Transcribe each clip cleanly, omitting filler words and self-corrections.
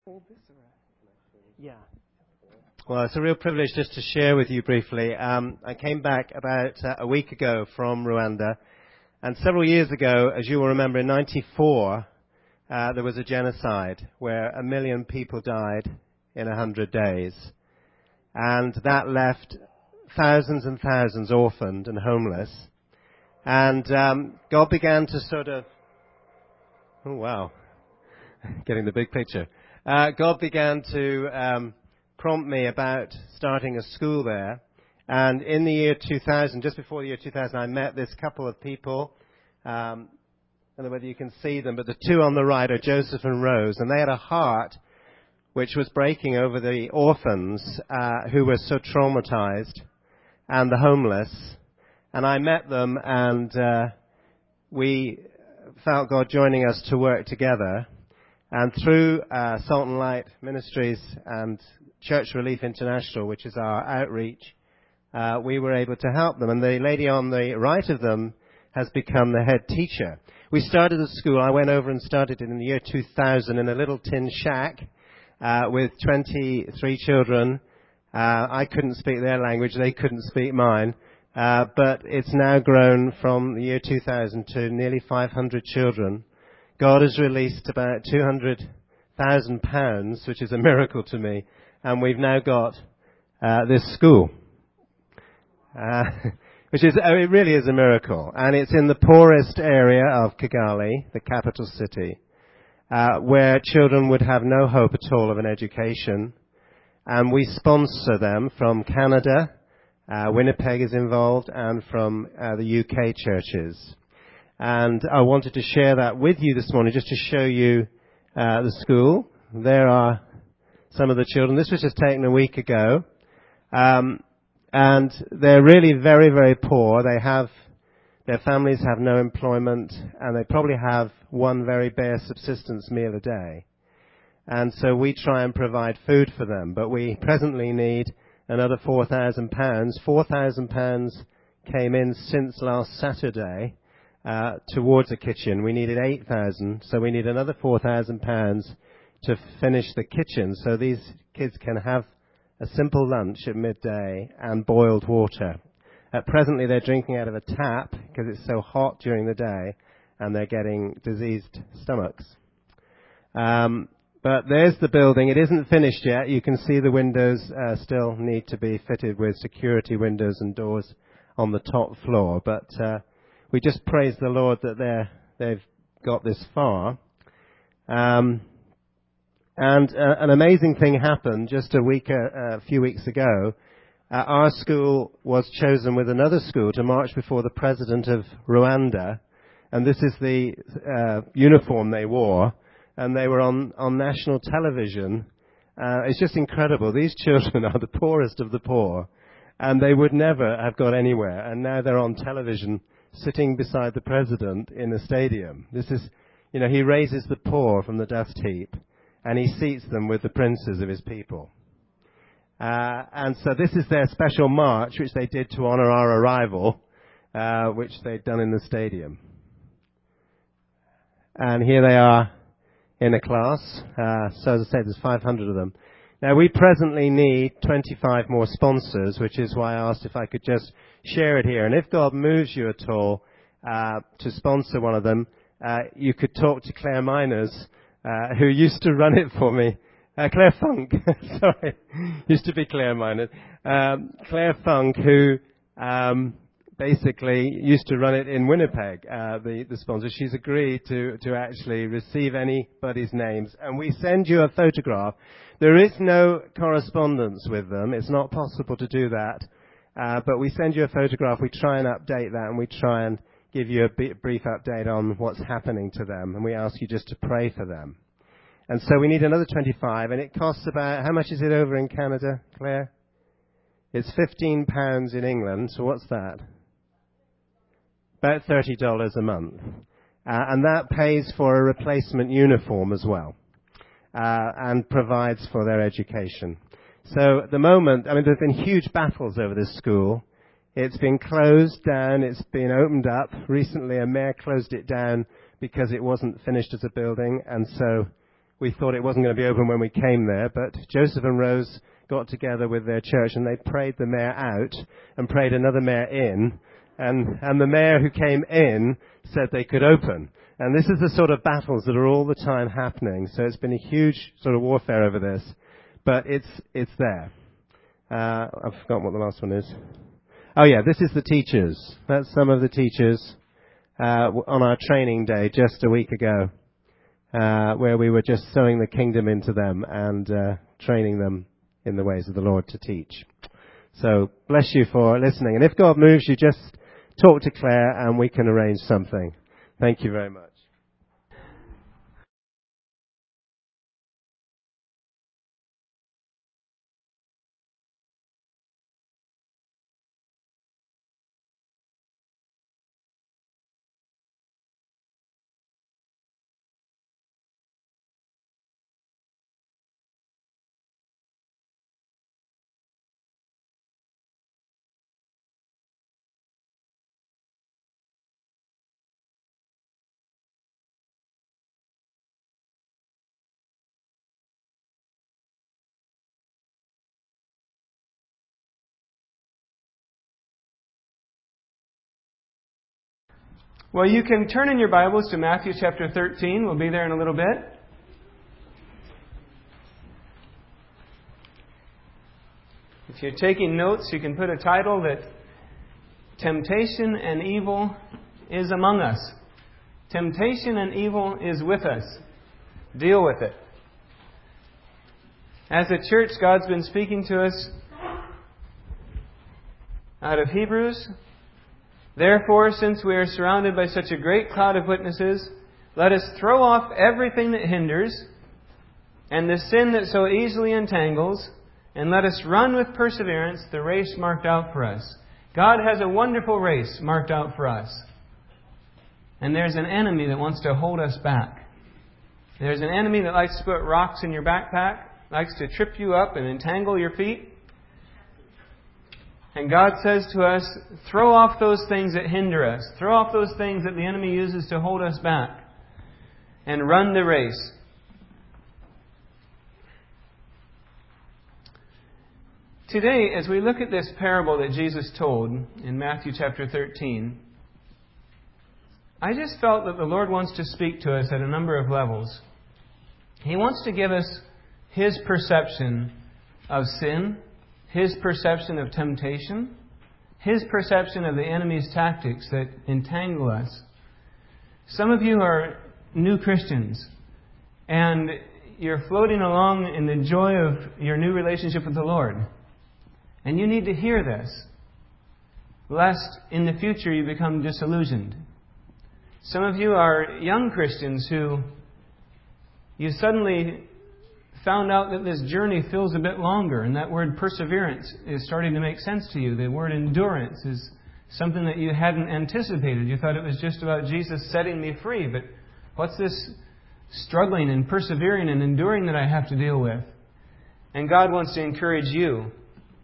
Yeah. Well, it's a real privilege just to share with you briefly. I came back about a week ago from Rwanda, and several years ago, as you will remember, in '94, there was a genocide where 1 million people died in 100 days, and that left thousands and thousands orphaned and homeless. And God began to sort of, oh wow, getting the big picture. God began to prompt me about starting a school there. And in the year 2000, just before the year 2000, I met this couple of people. I don't know whether you can see them, but the two on the right are Joseph and Rose. And they had a heart which was breaking over the orphans who were so traumatized and the homeless. And I met them, and we felt God joining us to work together. And through Salt and Light Ministries and Church Relief International, which is our outreach, we were able to help them. And the lady on the right of them has become the head teacher. We started a school. I went over and started it in the year 2000 in a little tin shack with 23 children. I couldn't speak their language. They couldn't speak mine. But it's now grown from the year 2000 to nearly 500 children. God has released about £200,000, which is a miracle to me, and we've now got this school, which is it really is a miracle, and it's in the poorest area of Kigali, the capital city, where children would have no hope at all of an education, and we sponsor them from Canada. Winnipeg is involved, and from the UK churches. And I wanted to share that with you this morning, just to show you the school. There are some of the children. This was just taken a week ago. And they're really very, very poor. Their families have no employment, and they probably have one very bare subsistence meal a day. And so we try and provide food for them. But we presently need another £4,000. £4,000 came in since last Saturday. Towards a kitchen. We needed 8,000, so we need another £4,000 to finish the kitchen, so these kids can have a simple lunch at midday and boiled water. Presently they're drinking out of a tap because it's so hot during the day, and they're getting diseased stomachs. But there's the building. It isn't finished yet. You can see the windows still need to be fitted with security windows and doors on the top floor, but we just praise the Lord that they've got this far. And an amazing thing happened just a few weeks ago. Our school was chosen with another school to march before the president of Rwanda. And this is the uniform they wore. And they were on national television. It's just incredible. These children are the poorest of the poor. And they would never have got anywhere. And now they're on television, sitting beside the president in a stadium. This is, he raises the poor from the dust heap, and he seats them with the princes of his people. And so this is their special march, which they did to honor our arrival, which they'd done in the stadium. And here they are in a class. So as I said, there's 500 of them. Now, we presently need 25 more sponsors, which is why I asked if I could just share it here. And if God moves you at all to sponsor one of them, you could talk to Claire Miners, who used to run it for me. Claire Funk, sorry, used to be Claire Miners. Claire Funk, who basically used to run it in Winnipeg, the sponsor. She's agreed to actually receive anybody's names. And we send you a photograph. There is no correspondence with them. It's not possible to do that. But we send you a photograph. We try and update that, and we try and give you a brief update on what's happening to them. And we ask you just to pray for them. And so we need another 25, and it costs about, how much is it over in Canada, Claire? It's £15 in England, so what's that? About $30 a month. And that pays for a replacement uniform as well, and provides for their education. So at the moment, there have been huge battles over this school. It's been closed down. It's been opened up. Recently, a mayor closed it down because it wasn't finished as a building, and so we thought it wasn't going to be open when we came there, but Joseph and Rose got together with their church and they prayed the mayor out and prayed another mayor in, and the mayor who came in said they could open. And this is the sort of battles that are all the time happening. So it's been a huge sort of warfare over this, but it's there. I've forgotten what the last one is. Oh yeah, this is the teachers. That's some of the teachers on our training day just a week ago, where we were just sowing the kingdom into them and training them in the ways of the Lord to teach. So bless you for listening. And if God moves you, just talk to Claire and we can arrange something. Thank you very much. Well, you can turn in your Bibles to Matthew chapter 13. We'll be there in a little bit. If you're taking notes, you can put a title that Temptation and Evil is Among Us. Temptation and evil is with us. Deal with it. As a church, God's been speaking to us out of Hebrews. Therefore, since we are surrounded by such a great cloud of witnesses, let us throw off everything that hinders and the sin that so easily entangles, and let us run with perseverance the race marked out for us. God has a wonderful race marked out for us. And there's an enemy that wants to hold us back. There's an enemy that likes to put rocks in your backpack, likes to trip you up and entangle your feet. And God says to us, throw off those things that hinder us. Throw off those things that the enemy uses to hold us back. And run the race. Today, as we look at this parable that Jesus told in Matthew chapter 13, I just felt that the Lord wants to speak to us at a number of levels. He wants to give us His perception of sin, His perception of temptation, His perception of the enemy's tactics that entangle us. Some of you are new Christians, and you're floating along in the joy of your new relationship with the Lord. And you need to hear this, lest in the future you become disillusioned. Some of you are young Christians who you suddenly found out that this journey feels a bit longer, and that word perseverance is starting to make sense to you. The word endurance is something that you hadn't anticipated. You thought it was just about Jesus setting me free, but what's this struggling and persevering and enduring that I have to deal with? And God wants to encourage you.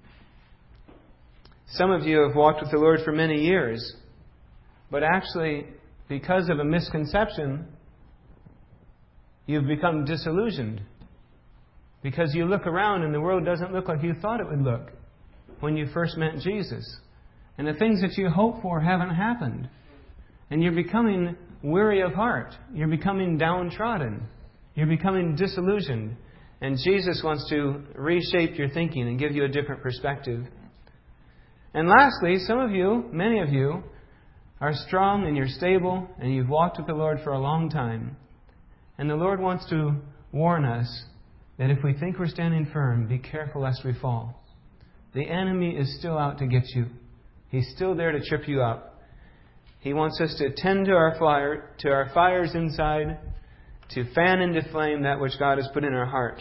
Some of you have walked with the Lord for many years, but actually, because of a misconception, you've become disillusioned. Because you look around and the world doesn't look like you thought it would look when you first met Jesus. And the things that you hoped for haven't happened. And you're becoming weary of heart. You're becoming downtrodden. You're becoming disillusioned. And Jesus wants to reshape your thinking and give you a different perspective. And lastly, some of you, many of you, are strong and you're stable and you've walked with the Lord for a long time. And the Lord wants to warn us that if we think we're standing firm, be careful lest we fall. The enemy is still out to get you. He's still there to trip you up. He wants us to tend to our fires inside, to fan into flame that which God has put in our heart.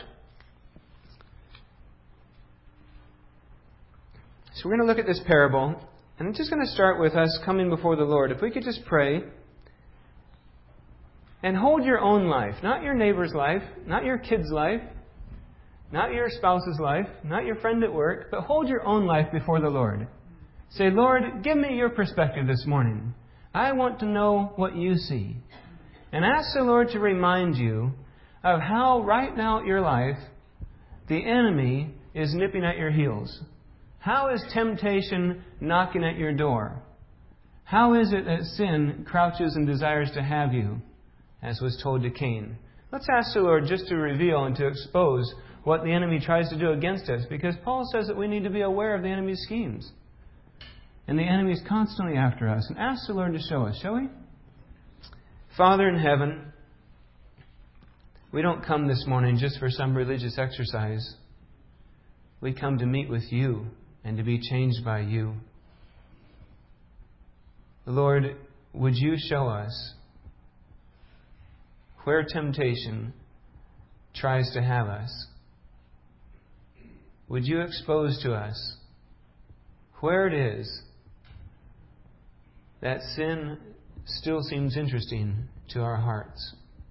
So we're going to look at this parable, and I'm just going to start with us coming before the Lord. If we could just pray and hold your own life, not your neighbor's life, not your kid's life, not your spouse's life, not your friend at work, but hold your own life before the Lord. Say, Lord, give me your perspective this morning. I want to know what you see. And ask the Lord to remind you of how right now in your life the enemy is nipping at your heels. How is temptation knocking at your door? How is it that sin crouches and desires to have you, as was told to Cain? Let's ask the Lord just to reveal and to expose what the enemy tries to do against us, because Paul says that we need to be aware of the enemy's schemes. And the enemy is constantly after us. And ask the Lord to show us, shall we? Father in heaven, we don't come this morning just for some religious exercise. We come to meet with you and to be changed by you. Lord, would you show us where temptation tries to have us? Would you expose to us where it is that sin still seems interesting to our hearts?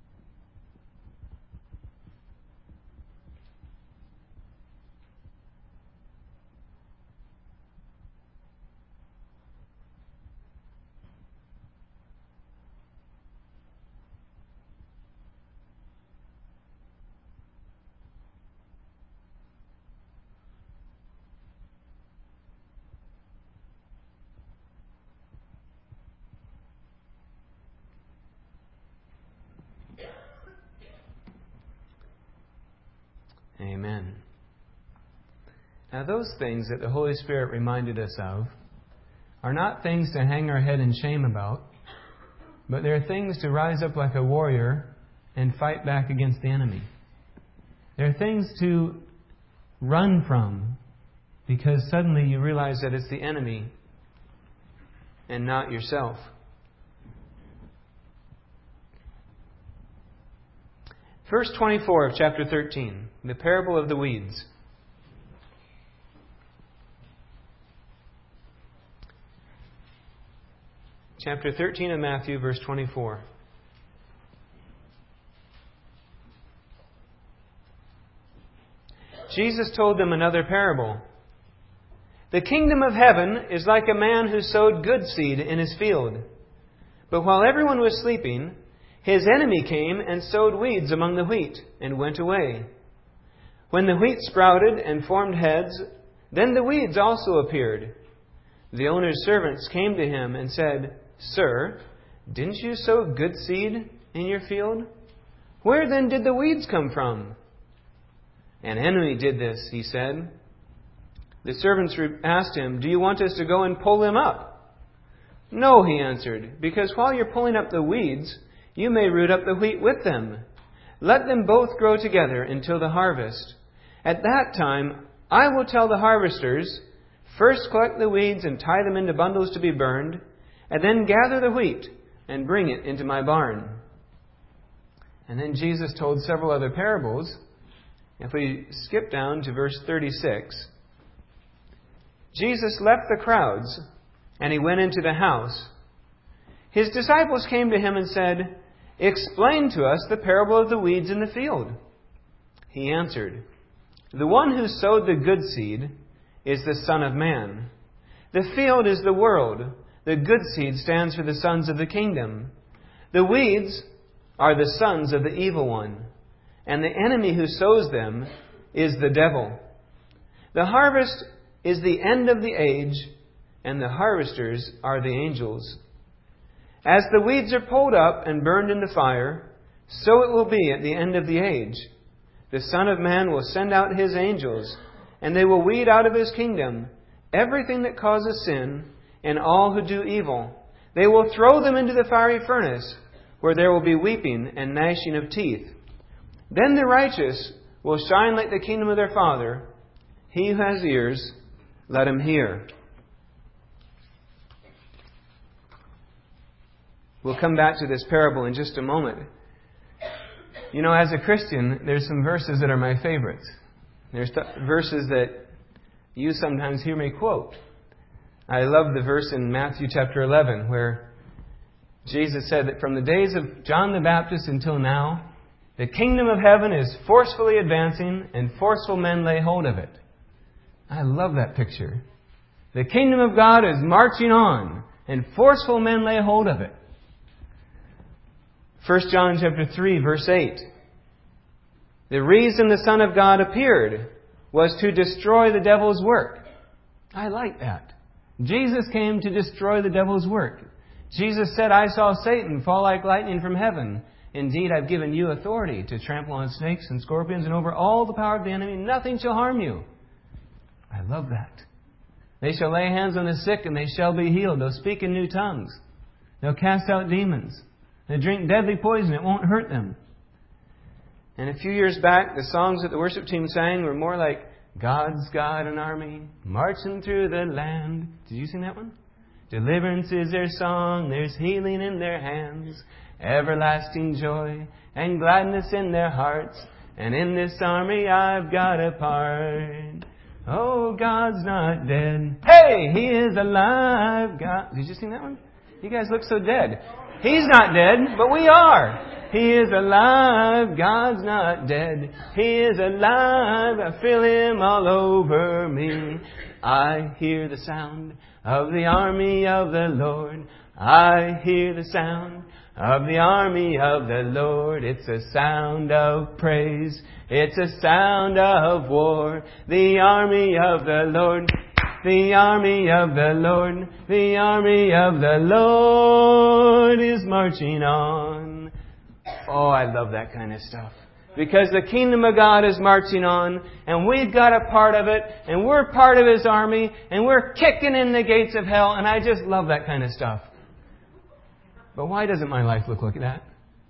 Amen. Now, those things that the Holy Spirit reminded us of are not things to hang our head in shame about, but they're things to rise up like a warrior and fight back against the enemy. They're things to run from, because suddenly you realize that it's the enemy and not yourself. Verse 24 of chapter 13, the parable of the weeds. Chapter 13 of Matthew, verse 24. Jesus told them another parable. The kingdom of heaven is like a man who sowed good seed in his field. But while everyone was sleeping, his enemy came and sowed weeds among the wheat and went away. When the wheat sprouted and formed heads, then the weeds also appeared. The owner's servants came to him and said, "Sir, didn't you sow good seed in your field? Where then did the weeds come from?" "An enemy did this," he said. The servants asked him, "Do you want us to go and pull them up?" "No," he answered, "because while you're pulling up the weeds, you may root up the wheat with them. Let them both grow together until the harvest. At that time, I will tell the harvesters, first collect the weeds and tie them into bundles to be burned, and then gather the wheat and bring it into my barn." And then Jesus told several other parables. If we skip down to verse 36, Jesus left the crowds and he went into the house. His disciples came to him and said, "Explain to us the parable of the weeds in the field." He answered, "The one who sowed the good seed is the Son of Man. The field is the world. The good seed stands for the sons of the kingdom. The weeds are the sons of the evil one, and the enemy who sows them is the devil. The harvest is the end of the age, and the harvesters are the angels. As the weeds are pulled up and burned in the fire, so it will be at the end of the age. The Son of Man will send out His angels, and they will weed out of His kingdom everything that causes sin and all who do evil. They will throw them into the fiery furnace, where there will be weeping and gnashing of teeth. Then the righteous will shine like the kingdom of their Father. He who has ears, let him hear." We'll come back to this parable in just a moment. You know, as a Christian, there's some verses that are my favorites. There's verses that you sometimes hear me quote. I love the verse in Matthew chapter 11 where Jesus said that from the days of John the Baptist until now, the kingdom of heaven is forcefully advancing and forceful men lay hold of it. I love that picture. The kingdom of God is marching on and forceful men lay hold of it. 1 John chapter 3 verse 8. The reason the Son of God appeared was to destroy the devil's work. I like that. Jesus came to destroy the devil's work. Jesus said, I saw Satan fall like lightning from heaven. Indeed, I've given you authority to trample on snakes and scorpions and over all the power of the enemy. Nothing shall harm you. I love that. They shall lay hands on the sick and they shall be healed. They'll speak in new tongues. They'll cast out demons. They'll drink deadly poison. It won't hurt them. And a few years back, the songs that the worship team sang were more like, God's got an army marching through the land. Did you sing that one? Deliverance is their song. There's healing in their hands. Everlasting joy and gladness in their hearts. And in this army I've got a part. Oh, God's not dead. Hey, He is alive. God. Did you sing that one? You guys look so dead. He's not dead, but we are. He is alive. God's not dead. He is alive. I feel Him all over me. I hear the sound of the army of the Lord. I hear the sound of the army of the Lord. It's a sound of praise. It's a sound of war. The army of the Lord. The army of the Lord. The army of the Lord is marching on. Oh, I love that kind of stuff. Because the kingdom of God is marching on, and we've got a part of it, and we're part of His army, and we're kicking in the gates of hell, and I just love that kind of stuff. But why doesn't my life look like that?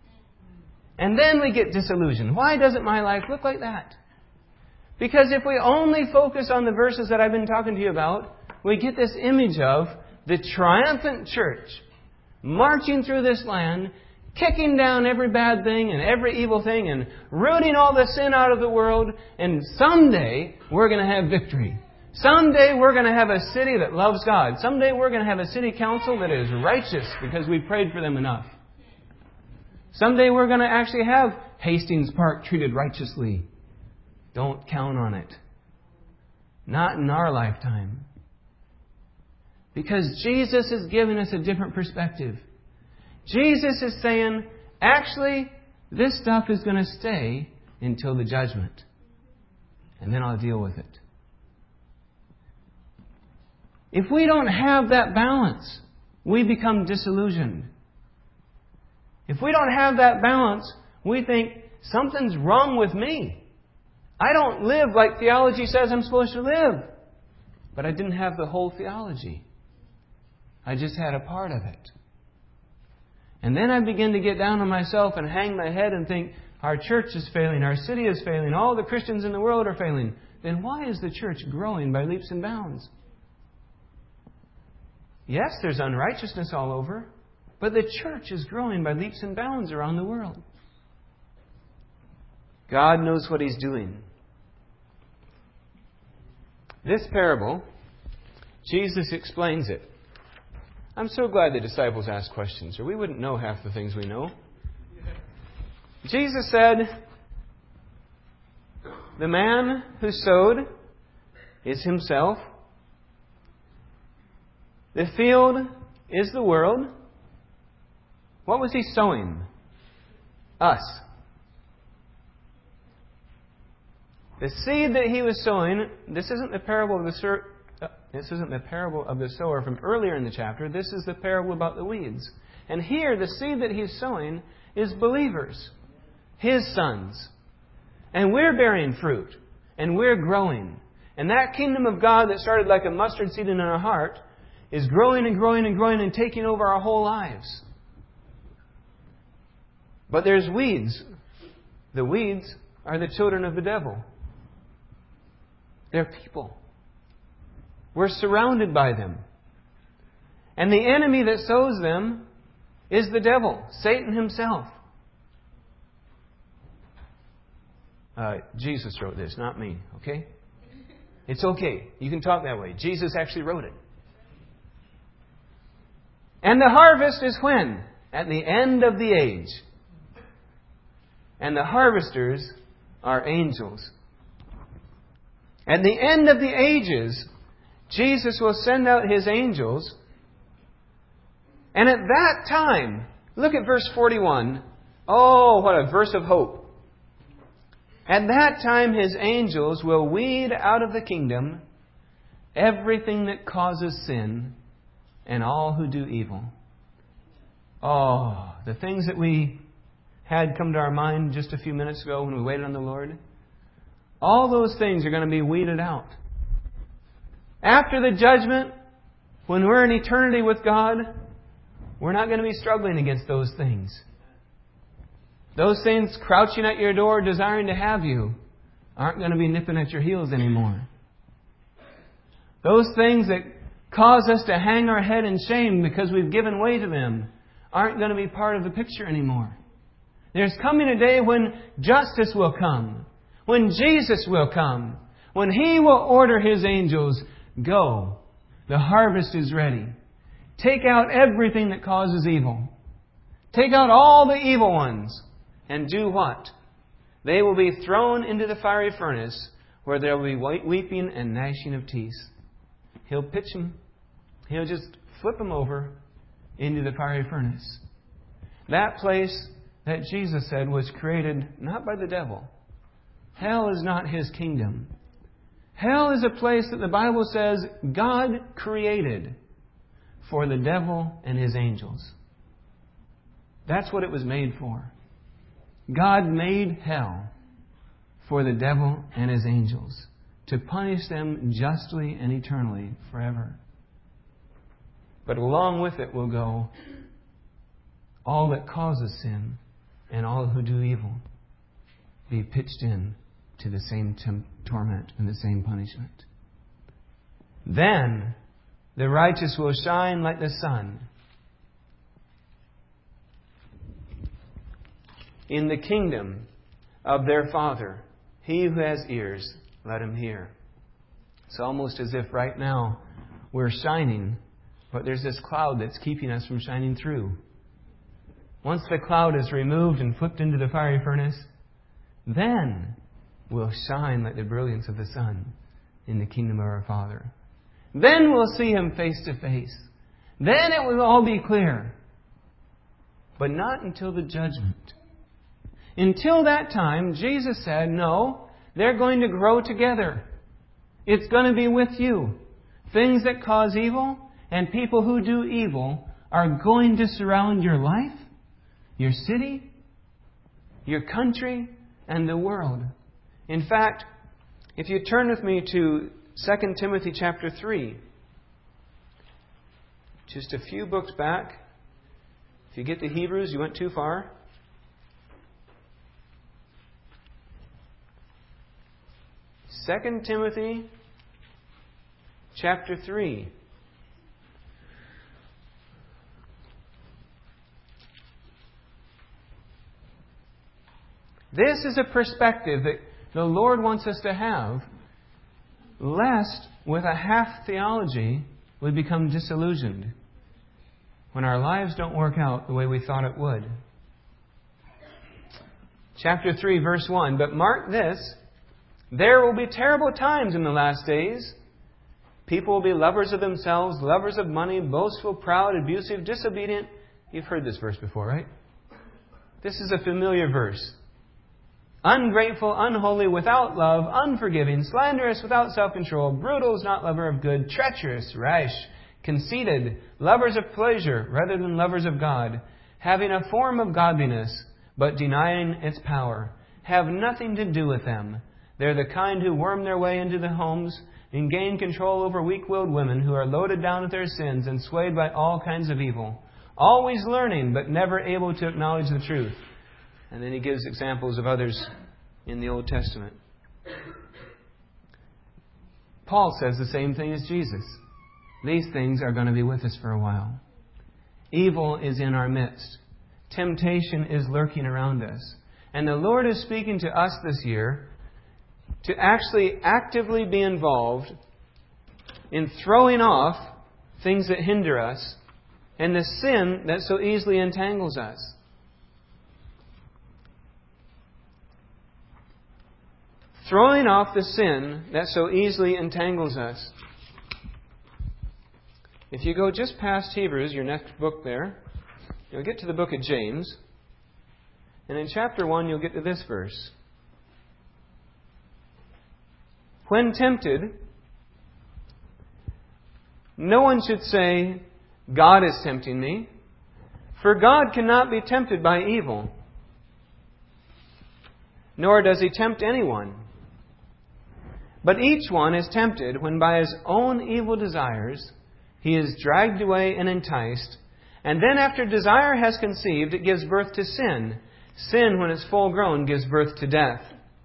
And then we get disillusioned. Why doesn't my life look like that? Because if we only focus on the verses that I've been talking to you about, we get this image of the triumphant church marching through this land, kicking down every bad thing and every evil thing and rooting all the sin out of the world. And someday we're going to have victory. Someday we're going to have a city that loves God. Someday we're going to have a city council that is righteous because we prayed for them enough. Someday we're going to actually have Hastings Park treated righteously. Don't count on it. Not in our lifetime. Because Jesus is giving us a different perspective. Jesus is saying, actually, this stuff is going to stay until the judgment. And then I'll deal with it. If we don't have that balance, we become disillusioned. If we don't have that balance, we think, something's wrong with me. I don't live like theology says I'm supposed to live. But I didn't have the whole theology. I just had a part of it. And then I begin to get down on myself and hang my head and think, our church is failing, our city is failing, all the Christians in the world are failing. Then why is the church growing by leaps and bounds? Yes, there's unrighteousness all over, but the church is growing by leaps and bounds around the world. God knows what He's doing. This parable, Jesus explains it. I'm so glad the disciples asked questions, or we wouldn't know half the things we know. Jesus said, the man who sowed is himself. The field is the world. What was He sowing? Us. The seed that He was sowing, this isn't the parable of the sower from earlier in the chapter. This is the parable about the weeds. And here, the seed that He's sowing is believers, His sons. And we're bearing fruit. And we're growing. And that kingdom of God that started like a mustard seed in our heart is growing and growing and growing and taking over our whole lives. But there's weeds. The weeds are the children of the devil. They're people. We're surrounded by them. And the enemy that sows them is the devil, Satan himself. Jesus wrote this, not me, okay? It's okay. You can talk that way. Jesus actually wrote it. And the harvest is when? At the end of the age. And the harvesters are angels. At the end of the ages, Jesus will send out His angels. And at that time, look at verse 41. Oh, what a verse of hope. At that time His angels will weed out of the kingdom everything that causes sin and all who do evil. Oh, the things that we had come to our mind just a few minutes ago when we waited on the Lord. All those things are going to be weeded out. After the judgment, when we're in eternity with God, we're not going to be struggling against those things. Those things crouching at your door, desiring to have you, aren't going to be nipping at your heels anymore. Those things that cause us to hang our head in shame because we've given way to them aren't going to be part of the picture anymore. There's coming a day when justice will come, when Jesus will come, when He will order His angels, go, the harvest is ready. Take out everything that causes evil. Take out all the evil ones. And do what? They will be thrown into the fiery furnace where there will be weeping and gnashing of teeth. He'll pitch them. He'll just flip them over into the fiery furnace. That place that Jesus said was created not by the devil. Hell is not His kingdom. Hell is a place that the Bible says God created for the devil and his angels. That's what it was made for. God made hell for the devil and his angels to punish them justly and eternally forever. But along with it will go all that causes sin and all who do evil be pitched in to the same torment and the same punishment. Then the righteous will shine like the sun in the kingdom of their Father. He who has ears, let him hear. It's almost as if right now we're shining, but there's this cloud that's keeping us from shining through. Once the cloud is removed and flipped into the fiery furnace, then we'll shine like the brilliance of the sun in the kingdom of our Father. Then we'll see Him face to face. Then it will all be clear. But not until the judgment. Until that time, Jesus said, no, they're going to grow together. It's going to be with you. Things that cause evil and people who do evil are going to surround your life, your city, your country, and the world. In fact, if you turn with me to 2 Timothy chapter 3, just a few books back. If you get to Hebrews, you went too far. Second Timothy chapter 3. This is a perspective that the Lord wants us to have, lest with a half theology we become disillusioned when our lives don't work out the way we thought it would. Chapter 3, verse 1. But mark this, there will be terrible times in the last days. People will be lovers of themselves, lovers of money, boastful, proud, abusive, disobedient. You've heard this verse before, right? This is a familiar verse. Ungrateful, unholy, without love, unforgiving, slanderous, without self-control, brutal, not lover of good, treacherous, rash, conceited, lovers of pleasure rather than lovers of God, having a form of godliness, but denying its power, have nothing to do with them. They're the kind who worm their way into the homes and gain control over weak-willed women who are loaded down with their sins and swayed by all kinds of evil, always learning but never able to acknowledge the truth. And then he gives examples of others in the Old Testament. Paul says the same thing as Jesus. These things are going to be with us for a while. Evil is in our midst. Temptation is lurking around us. And the Lord is speaking to us this year to actually actively be involved in throwing off things that hinder us and the sin that so easily entangles us. Throwing off the sin that so easily entangles us. If you go just past Hebrews, your next book there, you'll get to the book of James. And in chapter 1, you'll get to this verse. When tempted, no one should say, God is tempting me, for God cannot be tempted by evil, nor does He tempt anyone. But each one is tempted when by his own evil desires he is dragged away and enticed, and then after desire has conceived, it gives birth to sin. Sin, when it's full grown, gives birth to death.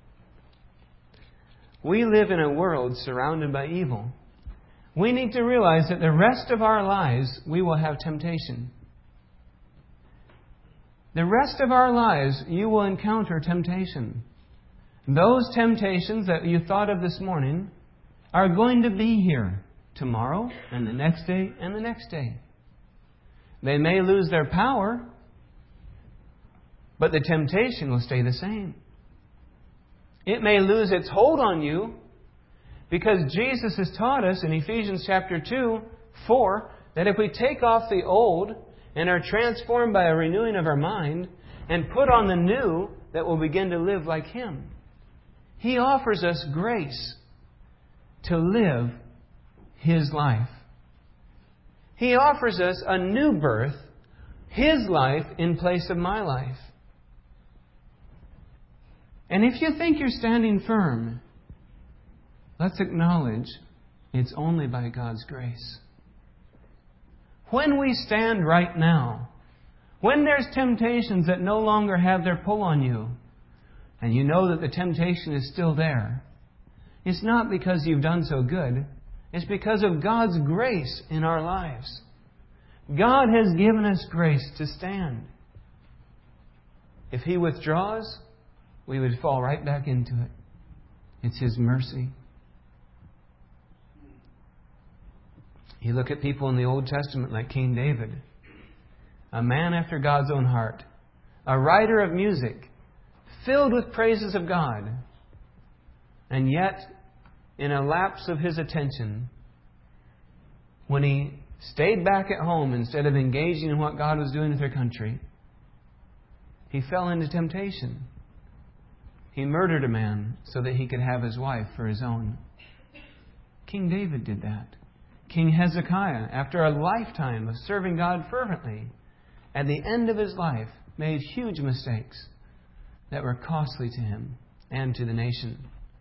We live in a world surrounded by evil. We need to realize that the rest of our lives we will have temptation. The rest of our lives you will encounter temptation. Those temptations that you thought of this morning are going to be here tomorrow and the next day and the next day. They may lose their power, but the temptation will stay the same. It may lose its hold on you, because Jesus has taught us in Ephesians chapter 2:4 that if we take off the old and are transformed by a renewing of our mind and put on the new, that will begin to live like Him. He offers us grace to live His life. He offers us a new birth, His life in place of my life. And if you think you're standing firm, let's acknowledge it's only by God's grace. When we stand right now, when there's temptations that no longer have their pull on you, and you know that the temptation is still there, it's not because you've done so good. It's because of God's grace in our lives. God has given us grace to stand. If He withdraws, we would fall right back into it. It's His mercy. You look at people in the Old Testament like King David, a man after God's own heart, a writer of music, filled with praises of God. And yet, in a lapse of his attention, when he stayed back at home instead of engaging in what God was doing with their country, he fell into temptation. He murdered a man so that he could have his wife for his own. King David did that. King Hezekiah, after a lifetime of serving God fervently, at the end of his life, made huge mistakes that were costly to him and to the nation.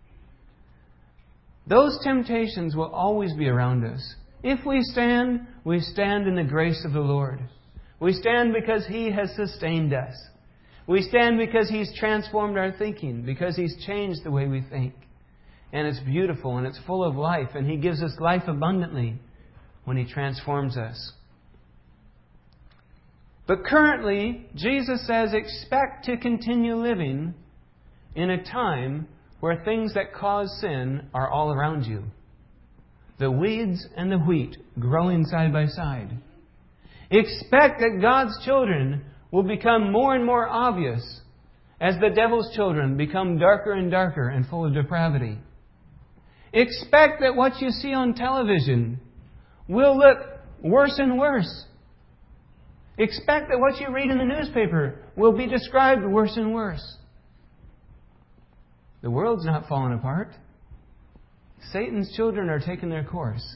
Those temptations will always be around us. If we stand in the grace of the Lord. We stand because He has sustained us. We stand because He's transformed our thinking, because He's changed the way we think. And it's beautiful and it's full of life, and He gives us life abundantly when He transforms us. But currently, Jesus says, expect to continue living in a time where things that cause sin are all around you. The weeds and the wheat growing side by side. Expect that God's children will become more and more obvious as the devil's children become darker and darker and full of depravity. Expect that what you see on television will look worse and worse. Expect that what you read in the newspaper will be described worse and worse. The world's not falling apart. Satan's children are taking their course.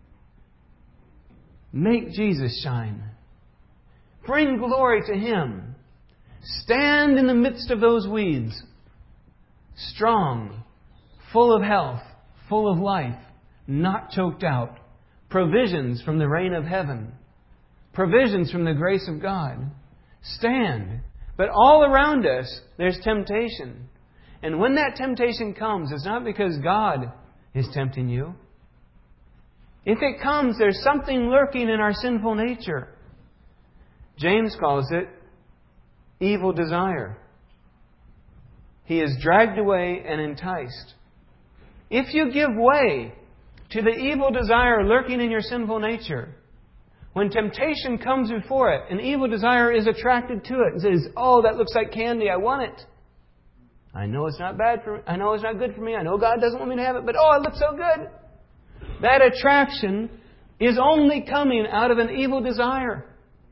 Make Jesus shine. Bring glory to Him. Stand in the midst of those weeds. Strong, full of health, full of life, not choked out. Provisions from the rain of heaven. Provisions from the grace of God. Stand. But all around us, there's temptation. And when that temptation comes, it's not because God is tempting you. If it comes, there's something lurking in our sinful nature. James calls it evil desire. He is dragged away and enticed. If you give way to the evil desire lurking in your sinful nature, when temptation comes before it, an evil desire is attracted to it and says, "Oh, that looks like candy. I want it. I know it's not bad for me. I know it's not good for me. I know God doesn't want me to have it, but oh, it looks so good." That attraction is only coming out of an evil desire.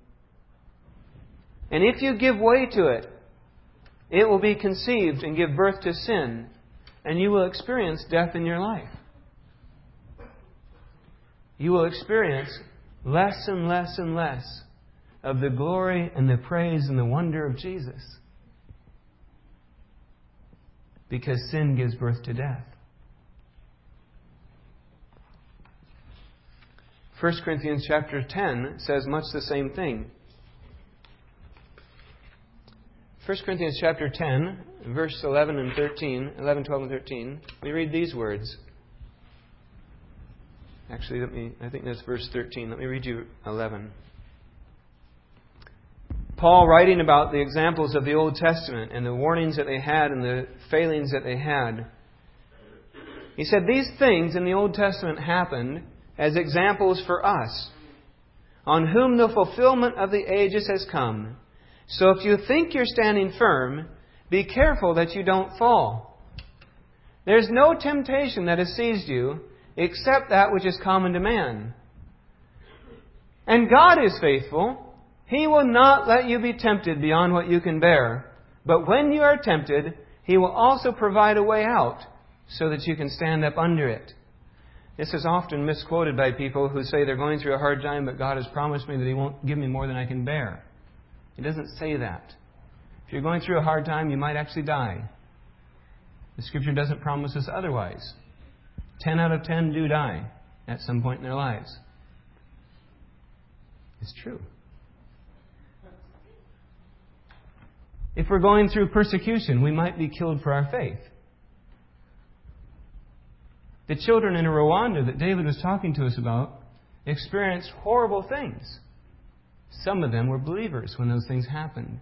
And if you give way to it, it will be conceived and give birth to sin. and you will experience death in your life. You will experience less and less and less of the glory and the praise and the wonder of Jesus. Because sin gives birth to death. 1 Corinthians chapter 10 says much the same thing. 1 Corinthians chapter 10, verse 11 and 13, 11, 12 and 13, we read these words. Actually, I think that's verse 13. Let me read you 11. Paul, writing about the examples of the Old Testament and the warnings that they had and the failings that they had, he said, these things in the Old Testament happened as examples for us, on whom the fulfillment of the ages has come. So if you think you're standing firm, be careful that you don't fall. There's no temptation that has seized you except that which is common to man. And God is faithful. He will not let you be tempted beyond what you can bear. But when you are tempted, He will also provide a way out so that you can stand up under it. This is often misquoted by people who say they're going through a hard time, but God has promised me that He won't give me more than I can bear. It doesn't say that. If you're going through a hard time, you might actually die. The Scripture doesn't promise us otherwise. 10 out of 10 do die at some point in their lives. It's true. If we're going through persecution, we might be killed for our faith. The children in Rwanda that David was talking to us about experienced horrible things. Some of them were believers when those things happened.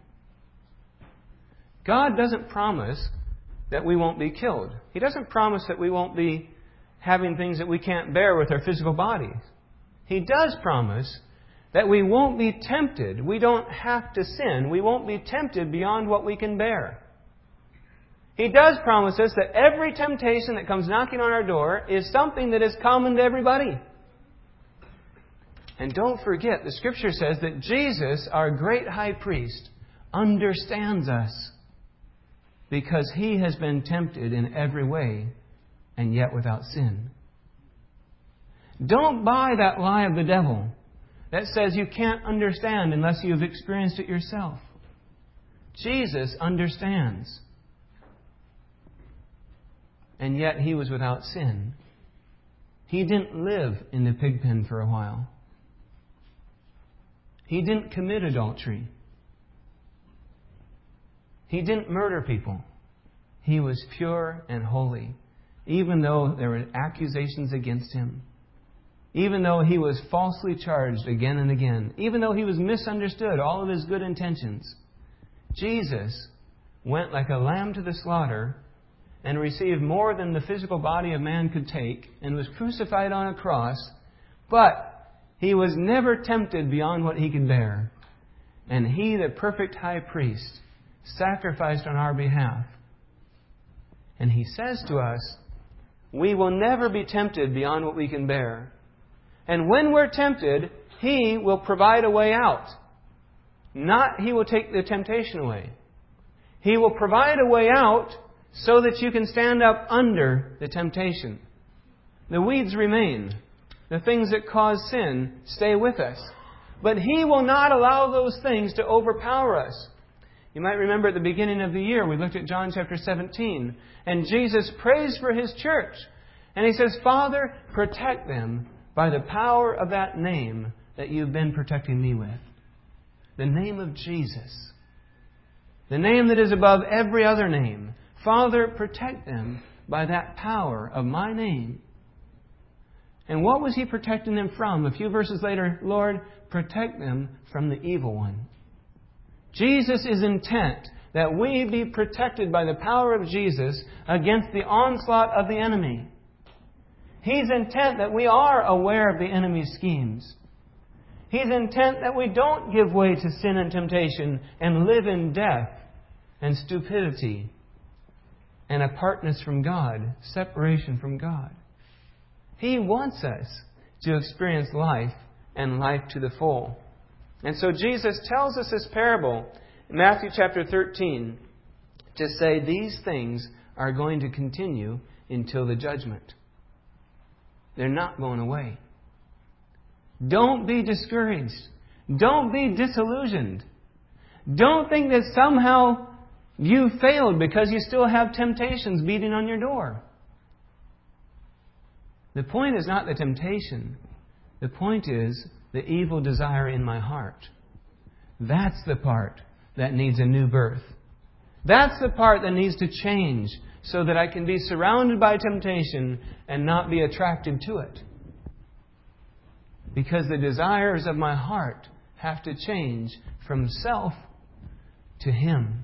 God doesn't promise that we won't be killed. He doesn't promise that we won't be having things that we can't bear with our physical bodies. He does promise that we won't be tempted. We don't have to sin. We won't be tempted beyond what we can bear. He does promise us that every temptation that comes knocking on our door is something that is common to everybody. And don't forget, the Scripture says that Jesus, our great high priest, understands us because He has been tempted in every way and yet without sin. Don't buy that lie of the devil that says you can't understand unless you've experienced it yourself. Jesus understands. And yet He was without sin. He didn't live in the pig pen for a while. He didn't commit adultery. He didn't murder people. He was pure and holy, even though there were accusations against Him. Even though He was falsely charged again and again. Even though He was misunderstood, all of His good intentions. Jesus went like a lamb to the slaughter and received more than the physical body of man could take and was crucified on a cross, but He was never tempted beyond what He could bear. And He, the perfect high priest, sacrificed on our behalf. And He says to us, we will never be tempted beyond what we can bear. And when we're tempted, He will provide a way out. Not He will take the temptation away. He will provide a way out so that you can stand up under the temptation. The weeds remain. The things that cause sin stay with us. But He will not allow those things to overpower us. You might remember at the beginning of the year, we looked at John chapter 17, and Jesus prays for His church. And He says, Father, protect them by the power of that name that You've been protecting me with. The name of Jesus. The name that is above every other name. Father, protect them by that power of my name. And what was He protecting them from? A few verses later, Lord, protect them from the evil one. Jesus is intent that we be protected by the power of Jesus against the onslaught of the enemy. He's intent that we are aware of the enemy's schemes. He's intent that we don't give way to sin and temptation and live in death and stupidity and apartness from God, separation from God. He wants us to experience life and life to the full. And so Jesus tells us this parable in Matthew chapter 13 to say these things are going to continue until the judgment. They're not going away. Don't be discouraged. Don't be disillusioned. Don't think that somehow you failed because you still have temptations beating on your door. The point is not the temptation. The point is the evil desire in my heart. That's the part that needs a new birth. That's the part that needs to change so that I can be surrounded by temptation and not be attracted to it. Because the desires of my heart have to change from self to Him.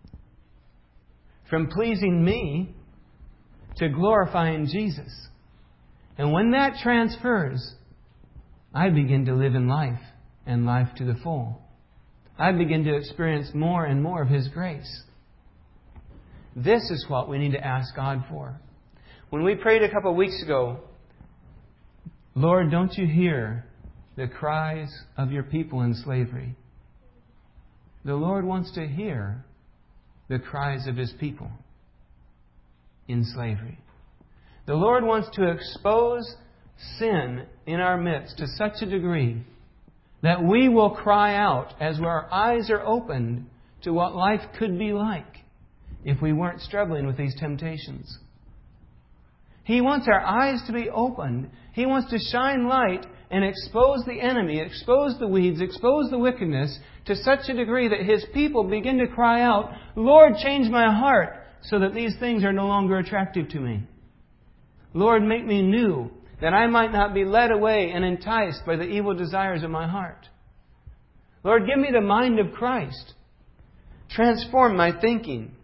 From pleasing me to glorifying Jesus. And when that transfers, I begin to live in life and life to the full. I begin to experience more and more of His grace. This is what we need to ask God for. When we prayed a couple of weeks ago, Lord, don't you hear the cries of your people in slavery? The Lord wants to hear the cries of His people in slavery. The Lord wants to expose sin in our midst to such a degree that we will cry out as our eyes are opened to what life could be like if we weren't struggling with these temptations. He wants our eyes to be opened. He wants to shine light and expose the enemy, expose the weeds, expose the wickedness to such a degree that His people begin to cry out, Lord, change my heart so that these things are no longer attractive to me. Lord, make me new, that I might not be led away and enticed by the evil desires of my heart. Lord, give me the mind of Christ. Transform my thinking.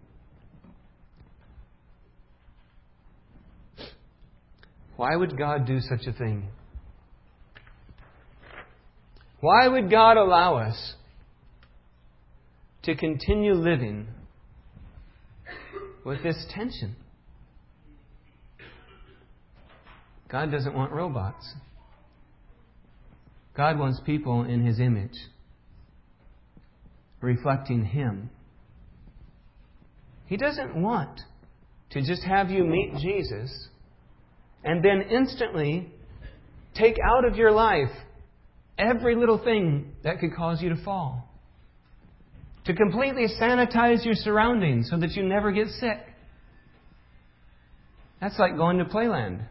Why would God do such a thing? Why would God allow us to continue living with this tension? God doesn't want robots. God wants people in His image, reflecting Him. He doesn't want to just have you meet Jesus and then instantly take out of your life every little thing that could cause you to fall. To completely sanitize your surroundings so that you never get sick. That's like going to Playland.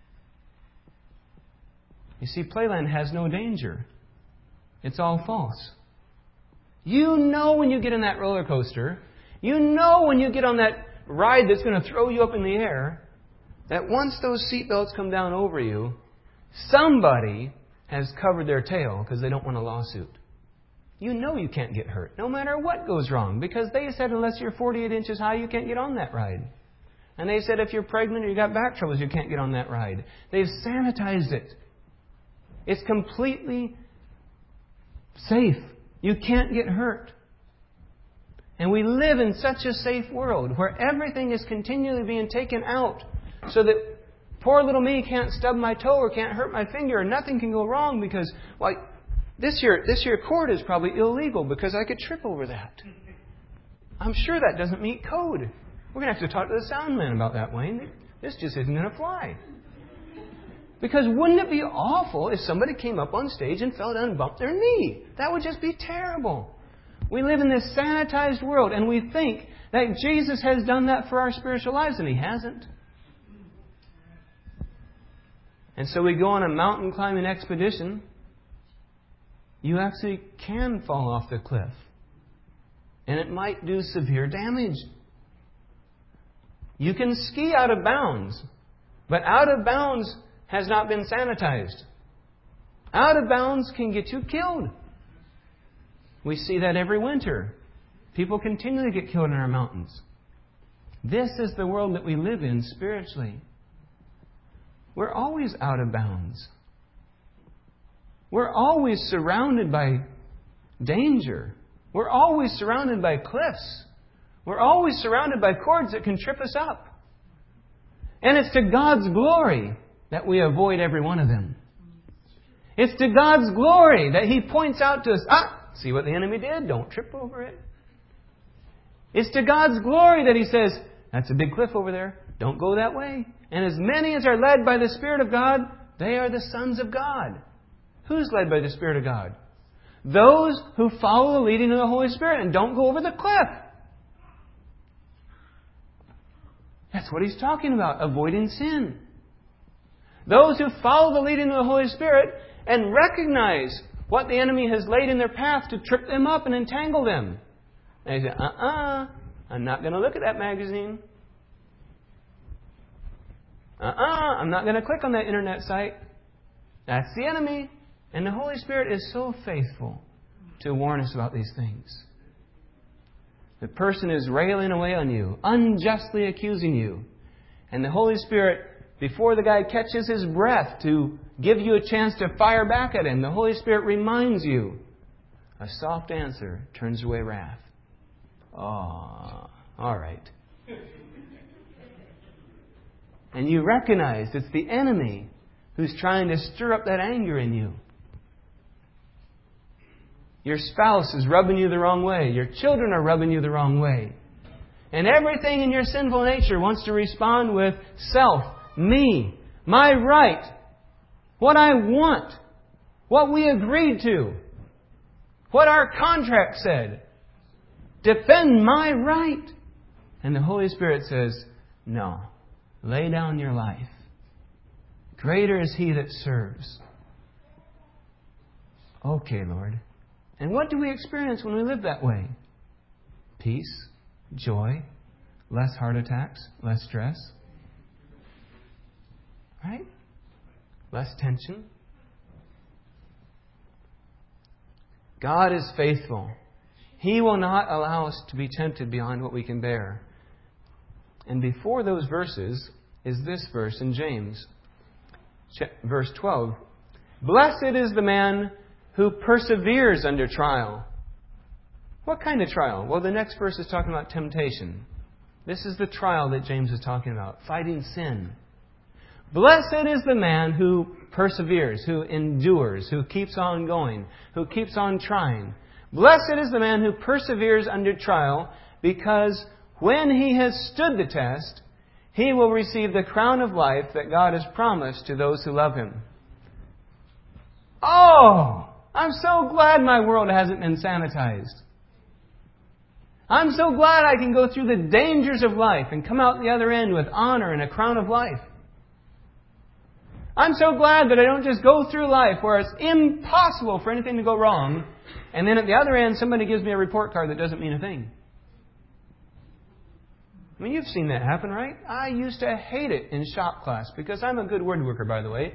You see, Playland has no danger. It's all false. You know when you get in that roller coaster, you know when you get on that ride that's going to throw you up in the air, that once those seatbelts come down over you, somebody has covered their tail because they don't want a lawsuit. You know you can't get hurt, no matter what goes wrong, because they said unless you're 48 inches high, you can't get on that ride. And they said if you're pregnant or you got back troubles, you can't get on that ride. They've sanitized it. It's completely safe. You can't get hurt. And we live in such a safe world where everything is continually being taken out so that poor little me can't stub my toe or can't hurt my finger or nothing can go wrong because, well, this here cord is probably illegal because I could trip over that. I'm sure that doesn't meet code. We're going to have to talk to the sound man about that, Wayne. This just isn't going to fly. Because wouldn't it be awful if somebody came up on stage and fell down and bumped their knee? That would just be terrible. We live in this sanitized world and we think that Jesus has done that for our spiritual lives, and He hasn't. And so we go on a mountain climbing expedition. You actually can fall off the cliff. And it might do severe damage. You can ski out of bounds. But out of bounds has not been sanitized. Out of bounds can get you killed. We see that every winter. People continually get killed in our mountains. This is the world that we live in spiritually. We're always out of bounds. We're always surrounded by danger. We're always surrounded by cliffs. We're always surrounded by cords that can trip us up. And it's to God's glory that we avoid every one of them. It's to God's glory that He points out to us, see what the enemy did? Don't trip over it. It's to God's glory that He says, That's a big cliff over there. Don't go that way. And as many as are led by the Spirit of God, they are the sons of God. Who's led by the Spirit of God? Those who follow the leading of the Holy Spirit and don't go over the cliff. That's what he's talking about, avoiding sin. Those who follow the leading of the Holy Spirit and recognize what the enemy has laid in their path to trip them up and entangle them. And they say, I'm not going to look at that magazine. I'm not going to click on that internet site. That's the enemy. And the Holy Spirit is so faithful to warn us about these things. The person is railing away on you, unjustly accusing you. And the Holy Spirit, before the guy catches his breath to give you a chance to fire back at him, the Holy Spirit reminds you, a soft answer turns away wrath. Oh, all right. And you recognize it's the enemy who's trying to stir up that anger in you. Your spouse is rubbing you the wrong way. Your children are rubbing you the wrong way. And everything in your sinful nature wants to respond with self, me, my right, what I want, what we agreed to, what our contract said. Defend my right. And the Holy Spirit says, no, lay down your life. Greater is He that serves. Okay, Lord. And what do we experience when we live that way? Peace, joy, less heart attacks, less stress. Right? Less tension. God is faithful. He will not allow us to be tempted beyond what we can bear. And before those verses is this verse in James, verse 12. Blessed is the man who perseveres under trial. What kind of trial? Well, the next verse is talking about temptation. This is the trial that James is talking about, fighting sin. Blessed is the man who perseveres, who endures, who keeps on going, who keeps on trying. Blessed is the man who perseveres under trial, because when he has stood the test, he will receive the crown of life that God has promised to those who love Him. Oh! I'm so glad my world hasn't been sanitized. I'm so glad I can go through the dangers of life and come out the other end with honor and a crown of life. I'm so glad that I don't just go through life where it's impossible for anything to go wrong, and then at the other end somebody gives me a report card that doesn't mean a thing. I mean, you've seen that happen, right? I used to hate it in shop class because I'm a good woodworker, by the way.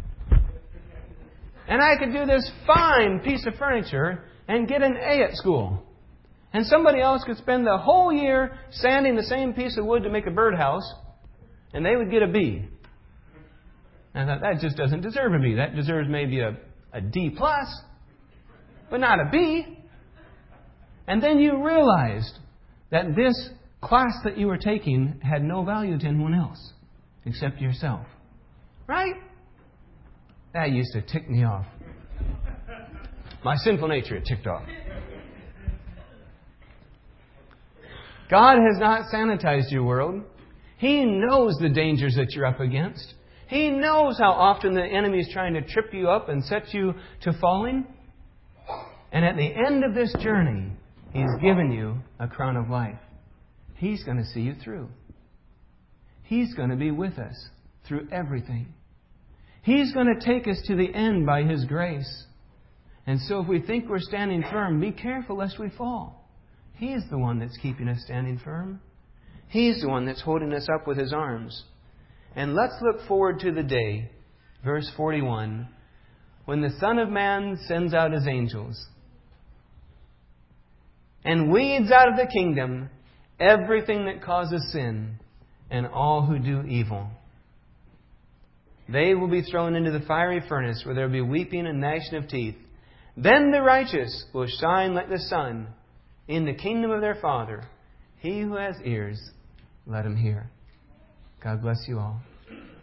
And I could do this fine piece of furniture and get an A at school. And somebody else could spend the whole year sanding the same piece of wood to make a birdhouse, and they would get a B. And I thought, that just doesn't deserve a B. That deserves maybe a D+, but not a B. And then you realized that this class that you were taking had no value to anyone else except yourself. Right? That used to tick me off. My sinful nature, it ticked off. God has not sanitized your world. He knows the dangers that you're up against. He knows how often the enemy is trying to trip you up and set you to falling. And at the end of this journey, He's given you a crown of life. He's going to see you through. He's going to be with us through everything. He's going to take us to the end by His grace. And so if we think we're standing firm, be careful lest we fall. He's the one that's keeping us standing firm. He's the one that's holding us up with His arms. And let's look forward to the day, verse 41, when the Son of Man sends out His angels and weeds out of the kingdom everything that causes sin and all who do evil. They will be thrown into the fiery furnace where there will be weeping and gnashing of teeth. Then the righteous will shine like the sun in the kingdom of their Father. He who has ears, let him hear. God bless you all.